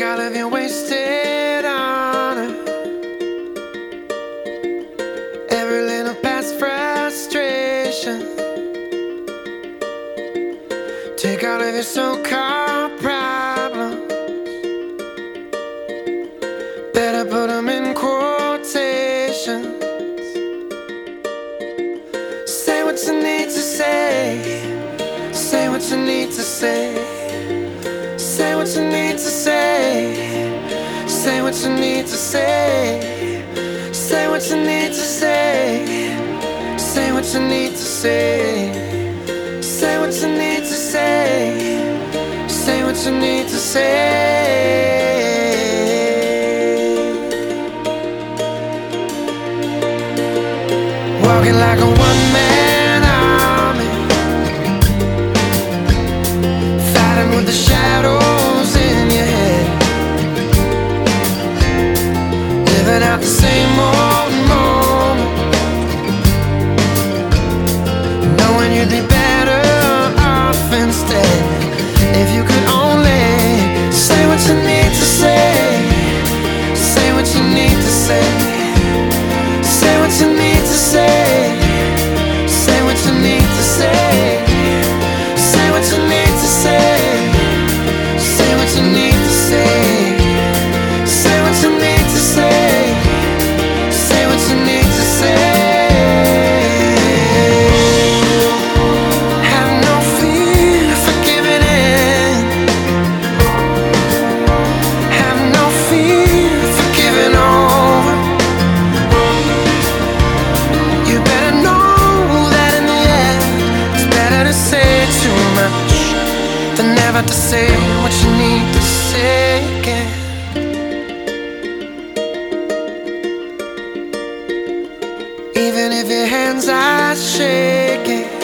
all of your wasted honor, every little past frustration. Take all of your so-called problems, better put them in quotations. Say what you need to say, say what you need to say, say what you need to say, say what you need to say, say what you need to say, say what you need to say, say what you need to say, say what you need to say. Walking like a one-man army, fighting with the shadows in your head, living out the same old moment, knowing you'd be better off instead. If you could only say what you need to say, say what you need to say, say what you need to say, say what you need to say, say what you need to say, say what you need to say, say what you need to say, say what you need to say. Have no fear for giving in, have no fear for giving over. You better know that in the end it's better to say too much than never to say what you need to say again. Even if your hands are shaking,